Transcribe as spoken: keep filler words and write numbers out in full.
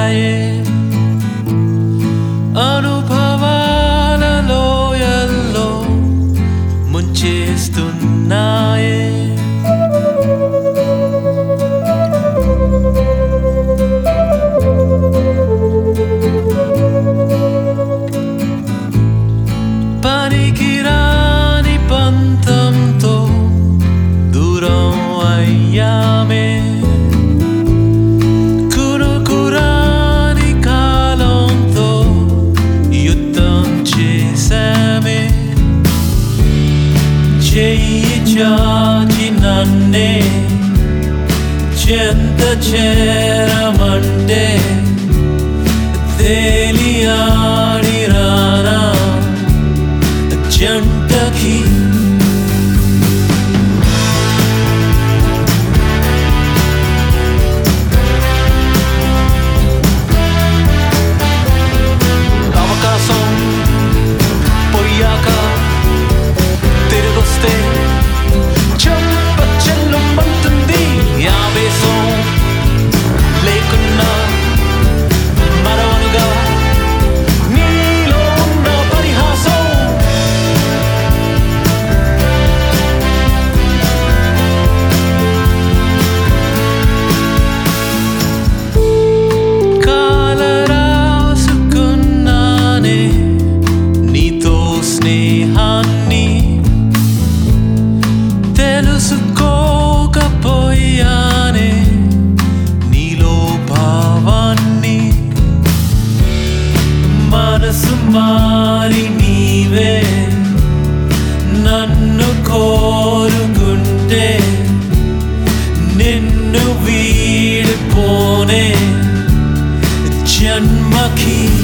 వచ్చాయే అనుభవాల లోయల్లో ముంచేస్తున్నాయే పనికిరాని పంతంతో దూరం అయ్యామే కురుకురాని కాలంతో యుద్ధం చేశామే చెయ్యి చాచి నన్నే చెంత చేరమంటే తేలియాడి రానా జంటకి అవకాశం పోయాక తిరిగొస్తే చెంప చెల్లుమంటుంది ఆవేశం లేకున్నా మరవనుగా నీలో ఉన్న పరిహాసం కాలరాసుకున్నానే నీతో స్నేహాన్ని తెలుసుకోకపోయానే నీలో భావాన్ని మనసు మారి నీవే నన్ను కోరుకుంటే నిన్ను వీడిపోనే జన్మకి